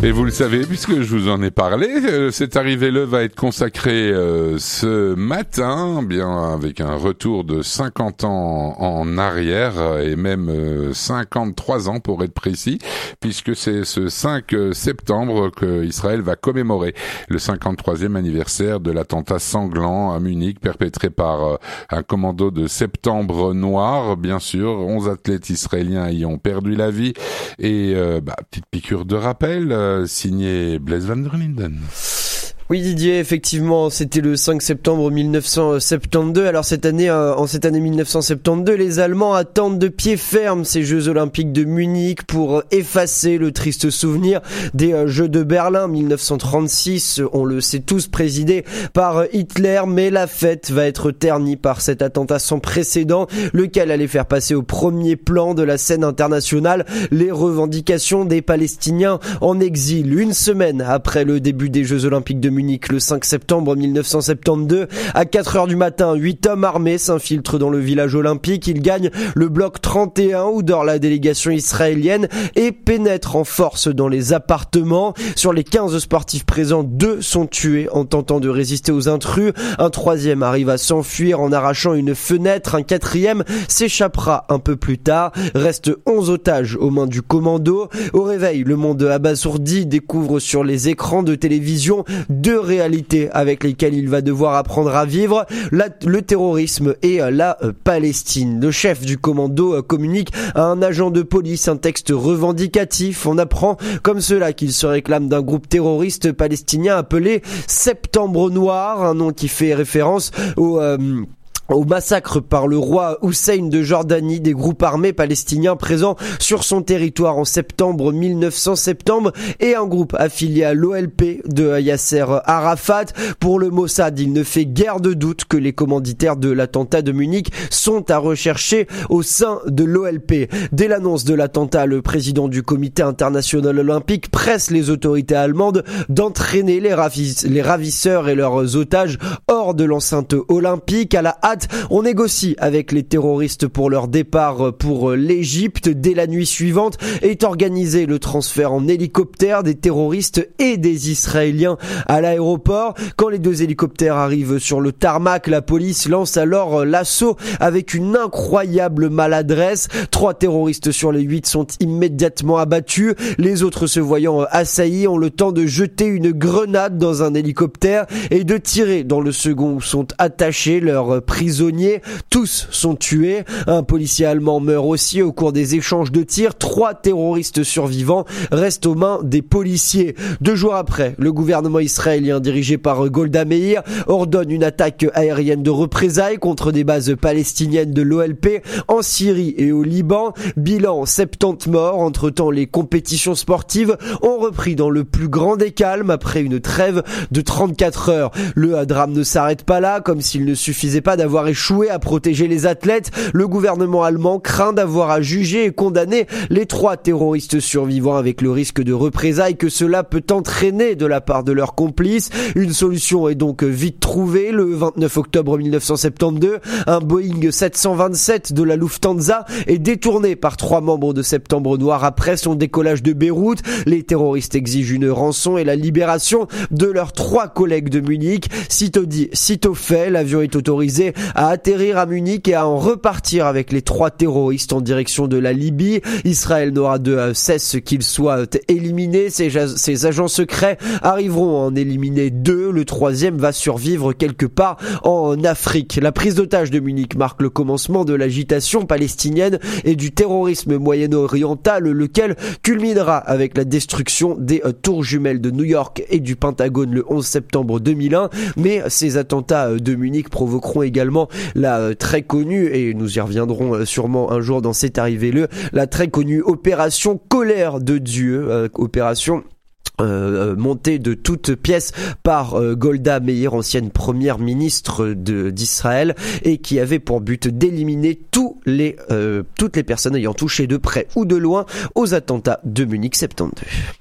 Et vous le savez, puisque je vous en ai parlé, cette arrivée-le va être consacrée ce matin, bien avec un retour de 50 ans en arrière, et même 53 ans pour être précis, puisque c'est ce 5 septembre que Israël va commémorer le 53e anniversaire de l'attentat sanglant à Munich, perpétré par un commando de Septembre Noir, bien sûr. 11 athlètes israéliens y ont perdu la vie, et petite piqûre de rappel, signé Blaise van der Linden. Oui Didier, effectivement, c'était le 5 septembre 1972. Alors cette année, en cette année 1972, les Allemands attendent de pied ferme ces Jeux Olympiques de Munich pour effacer le triste souvenir des Jeux de Berlin 1936. On le sait tous, présidés par Hitler, mais la fête va être ternie par cet attentat sans précédent, lequel allait faire passer au premier plan de la scène internationale les revendications des Palestiniens en exil. Une semaine après le début des Jeux Olympiques de Munich, le 5 septembre 1972, à 4h du matin, 8 hommes armés s'infiltrent dans le village olympique. Ils gagnent le bloc 31 où dort la délégation israélienne et pénètrent en force dans les appartements. Sur les 15 sportifs présents, 2 sont tués en tentant de résister aux intrus. Un troisième arrive à s'enfuir en arrachant une fenêtre. Un quatrième s'échappera un peu plus tard. Restent 11 otages aux mains du commando. Au réveil, le monde abasourdi découvre sur les écrans de télévision 2 réalités avec lesquelles il va devoir apprendre à vivre, le terrorisme et la Palestine. Le chef du commando communique à un agent de police un texte revendicatif. On apprend comme cela qu'il se réclame d'un groupe terroriste palestinien appelé Septembre Noir, un nom qui fait référence au massacre par le roi Hussein de Jordanie des groupes armés palestiniens présents sur son territoire en septembre 1970 et un groupe affilié à l'OLP de Yasser Arafat. Pour le Mossad, il ne fait guère de doute que les commanditaires de l'attentat de Munich sont à rechercher au sein de l'OLP. Dès l'annonce de l'attentat, le président du comité international olympique presse les autorités allemandes d'entraîner les ravisseurs et leurs otages hors de l'enceinte olympique. À la hâte, on négocie avec les terroristes pour leur départ pour l'Égypte. Dès la nuit suivante est organisé le transfert en hélicoptère des terroristes et des Israéliens à l'aéroport. Quand les 2 hélicoptères arrivent sur le tarmac, la police lance alors l'assaut avec une incroyable maladresse. 3 terroristes sur les 8 sont immédiatement abattus. Les autres, se voyant assaillis, ont le temps de jeter une grenade dans un hélicoptère et de tirer dans le second où sont attachés leurs prisonniers. Tous sont tués. Un policier allemand meurt aussi au cours des échanges de tirs. 3 terroristes survivants restent aux mains des policiers. 2 jours après, le gouvernement israélien dirigé par Golda Meir ordonne une attaque aérienne de représailles contre des bases palestiniennes de l'OLP en Syrie et au Liban. Bilan 70 morts. Entre-temps, les compétitions sportives ont repris dans le plus grand des calmes après une trêve de 34 heures. Le drame ne s'arrête pas là, comme s'il ne suffisait pas d'avoir échoué à protéger les athlètes. Le gouvernement allemand craint d'avoir à juger et condamner les 3 terroristes survivants avec le risque de représailles que cela peut entraîner de la part de leurs complices. Une solution est donc vite trouvée. Le 29 octobre 1972, un Boeing 727 de la Lufthansa est détourné par 3 membres de Septembre Noir après son décollage de Beyrouth. Les terroristes exigent une rançon et la libération de leurs 3 collègues de Munich. Sitôt dit, sitôt fait, l'avion est autorisé à atterrir à Munich et à en repartir avec les 3 terroristes en direction de la Libye. Israël n'aura de cesse qu'ils soient éliminés. Ces agents secrets arriveront à en éliminer 2. Le 3e va survivre quelque part en Afrique. La prise d'otage de Munich marque le commencement de l'agitation palestinienne et du terrorisme moyen-oriental, lequel culminera avec la destruction des tours jumelles de New York et du Pentagone le 11 septembre 2001. Mais ces attentats de Munich provoqueront également la très connue, et nous y reviendrons sûrement un jour dans cette arrivée-le, la très connue opération Colère de Dieu, opération montée de toutes pièces par Golda Meir, ancienne première ministre d'Israël, et qui avait pour but d'éliminer toutes les personnes ayant touché de près ou de loin aux attentats de Munich 72.